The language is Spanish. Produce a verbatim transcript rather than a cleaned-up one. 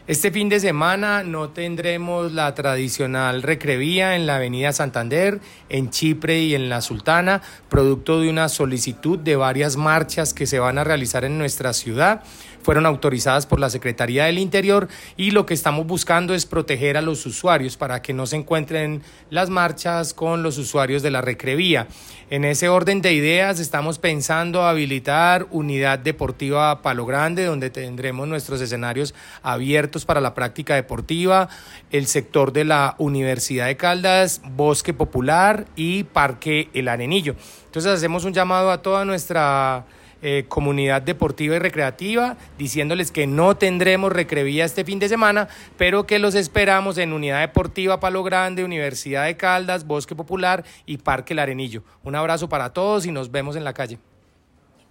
Este fin de semana no tendremos la tradicional recrevía en la Avenida Santander, en Chipre y en La Sultana, producto de una solicitud de varias marchas que se van a realizar en nuestra ciudad. Fueron autorizadas por la Secretaría del Interior y lo que estamos buscando es proteger a los usuarios para que no se encuentren las marchas con los usuarios de la recrevía. En ese orden de ideas estamos pensando habilitar unidad deportiva Palo Grande, donde tendremos nuestros escenarios abiertos para la práctica deportiva, el sector de la Universidad de Caldas, Bosque Popular y Parque El Arenillo. Entonces hacemos un llamado a toda nuestra Eh, comunidad deportiva y recreativa, diciéndoles que no tendremos recrevía este fin de semana, pero que los esperamos en Unidad Deportiva Palo Grande, Universidad de Caldas, Bosque Popular y Parque El Arenillo. Un abrazo para todos y nos vemos en la calle.